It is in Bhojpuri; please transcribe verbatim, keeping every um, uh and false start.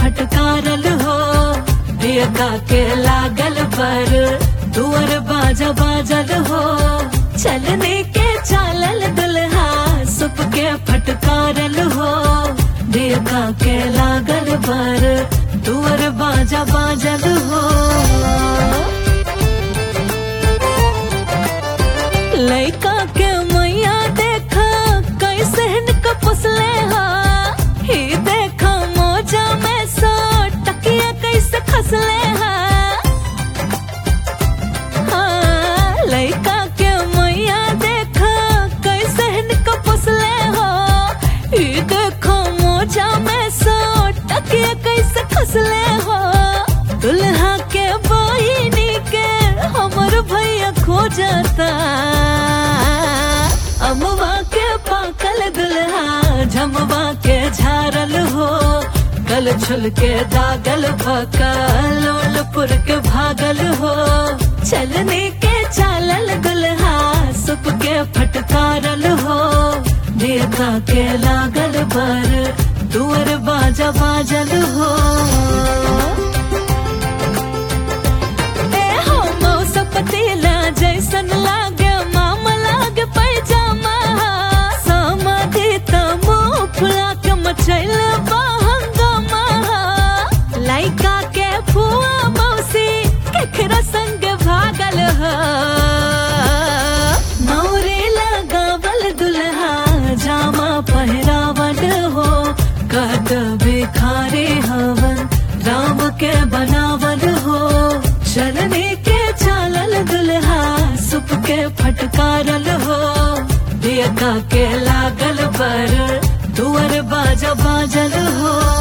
फटकारल हो, दियका के लागल पर दुअर बाजा बाजल हो। चलने के चालल दुल्हा सुप के फटकारल हो, दियका के लागल पर दुअर बाजा बाजल हो। लइका के मैया देखा कैसे हिनका पुसले हा, ही देखा मोजा में सो टकिया कैसे खसले हा। हाँ, लइका के मैया देखा कैसे हिनका पुसले हो, ही देखा मोजा में सो टकिया कैसे खसले हो। दुल्हा के बहिनी के हमर भैया खो जाता, अमवा के पाकल दुल्हा झमवा के झारल हो। गल छुल के दागल भकल लोलपुर के भागल हो। चलने के चालल दुल्हा सुप के फटकारल हो, देवता के लागल पर दुअर बाजा बाजल हो। ए हो मौसा पतीला जैसन लागे मामा लागे पैजामा, समाधि त मुँह फुला के मचैल बहंगामा। लइका के फुआ मौसी केकरा संग भागल हो, नौरे लगावल दुल्हा जामा पहिरावल हो। कहत भिखारी हवन राम के बनावल हो, चलने के चालल दुल्हा सुप के फटकारल हो, दियका के लागल पर दुअर बाजा बाजल हो।